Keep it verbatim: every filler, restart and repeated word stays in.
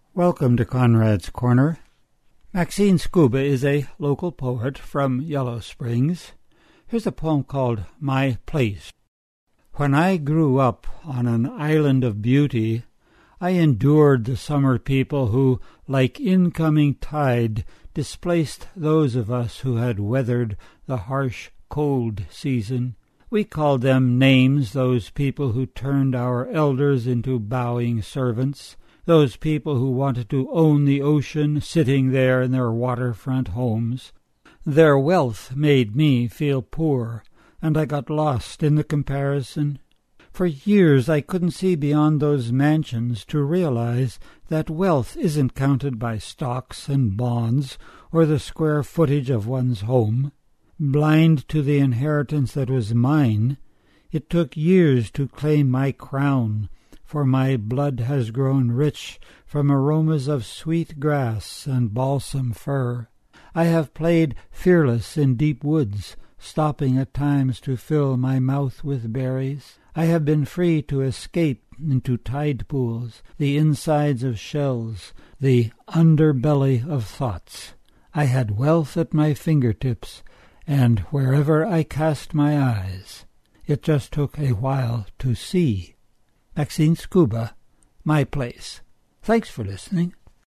Welcome to Conrad's Corner. Maxine Scuba is a local poet from Yellow Springs. Here's a poem called My Place. When I grew up on an island of beauty, I endured the summer people who, like incoming tide, displaced those of us who had weathered the harsh, cold season. We called them names, those people who turned our elders into bowing servants, those people who wanted to own the ocean, sitting there in their waterfront homes. Their wealth made me feel poor, and I got lost in the comparison. For years I couldn't see beyond those mansions to realize that wealth isn't counted by stocks and bonds or the square footage of one's home. Blind to the inheritance that was mine, it took years to claim my crown, for my blood has grown rich from aromas of sweet grass and balsam fir. I have played fearless in deep woods, stopping at times to fill my mouth with berries. I have been free to escape into tide pools, the insides of shells, the underbelly of thoughts. I had wealth at my fingertips, and wherever I cast my eyes, it just took a while to see. Maxine Scuba, My Place. Thanks for listening.